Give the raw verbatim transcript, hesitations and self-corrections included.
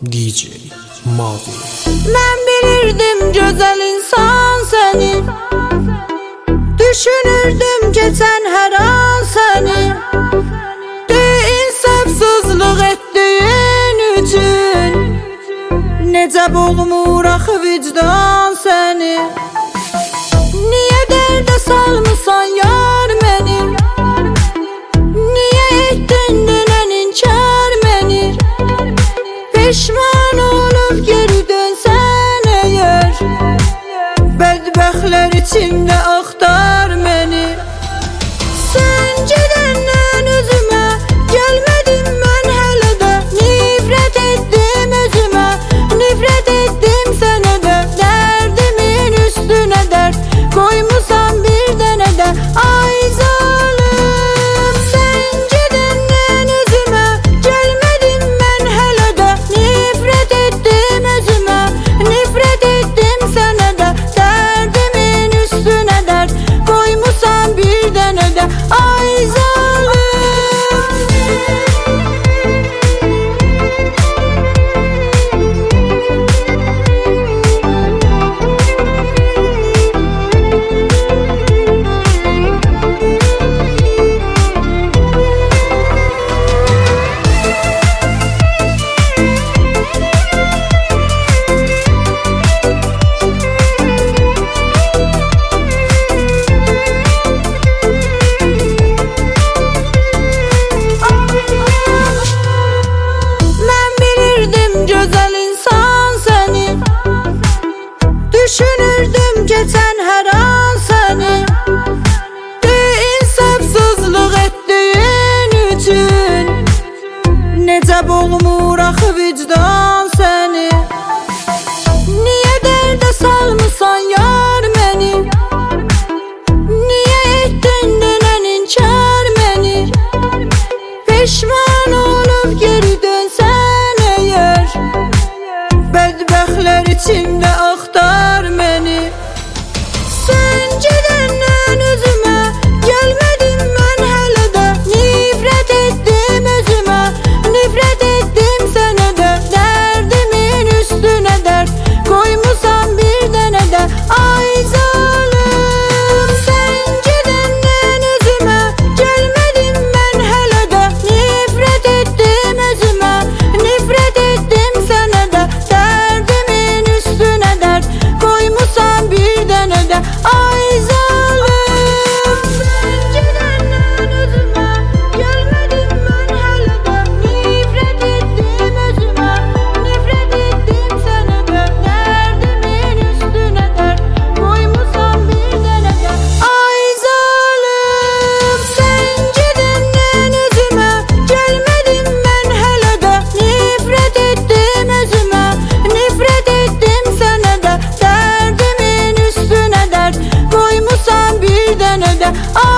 D J Mavi. Mən bilirdim gözəl insan səni, düşünürdüm geçən hər an səni. İnsafsızlıq etdiyin üçün necə boğmur axı vicdan səni. Niyə dərdə salmısan yar məni? Niyə etdin dünən inkar məni? Peşman olub geri dönsən əgər, bədbəxtlər içində axtar məni. Sən gedəndən özümə gəlmədim mən hələ də, nifrət etdim özümə, nifrət etdim sənə də. Dərdimin üstünə dərd qoymusan bir dənə də, ay zalım. Sən gedəndən özümə gəlmədim mən hələ də, nifrət etdim özümə, nifrət etdim sənə də. Dərdimin üstünə dərd qoymusan bir dənə də, ay zalım. Gözəl insan səni, düşünürdüm geçən hər an səni. İnsafsızlıq etdiyin üçün necə boğmur axı vicdan səni. Niyə dərdə salmısan yar məni? Niyə etdin dünən inkar məni? Peşman olub geri dönsən əgər, bədbəxtlər içində axtar məni. Sən gedəndən özümə gəlmədim mən hələ də, nifrət etdim özümə, nifrət etdim sənə də. Dərdimin üstünə dərd qoymusan bir dənə də, ay zalım. Sən gedəndən özümə gəlmədim mən hələ də, nifrət etdim özümə, nifrət etdim sənə də. Dərdimin üstünə dərd qoymusan bir dənə də, ay zalım. Sən gedəndən özümə gəlmədim mən hələ də, nifrət etdim özümə, nifrət etdim sənə də. Dərdimin üstünə dərd qoymusan bir dənə də, ay zalım. Sən gedəndən özümə gəlmədim mən hələ də, nifrət etdim özümə, nifrət etdim sənə də. Dərdimin üstünə dərd qoymusan bir dənə də, ay